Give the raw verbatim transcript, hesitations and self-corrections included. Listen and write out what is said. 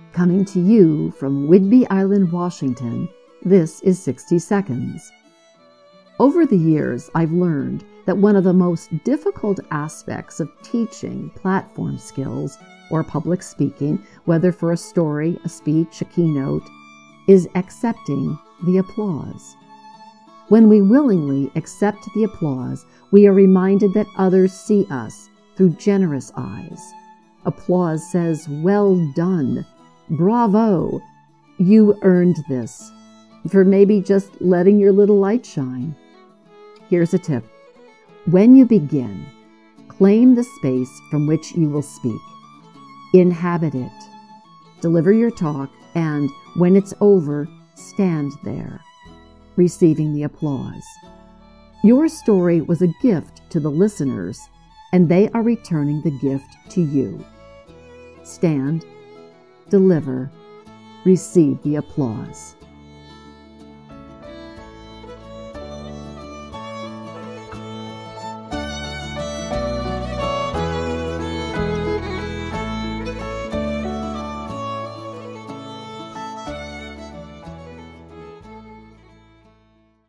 Coming to you from Whidbey Island, Washington, this is sixty seconds. Over the years, I've learned that one of the most difficult aspects of teaching platform skills or public speaking, whether for a story, a speech, a keynote, is accepting the applause. When we willingly accept the applause, we are reminded that others see us through generous eyes. Applause says, "Well done, bravo, you earned this," for maybe just letting your little light shine. Here's a tip. When you begin, claim the space from which you will speak. Inhabit it. Deliver your talk, and when it's over, stand there, receiving the applause. Your story was a gift to the listeners, and they are returning the gift to you. Stand, deliver, receive the applause.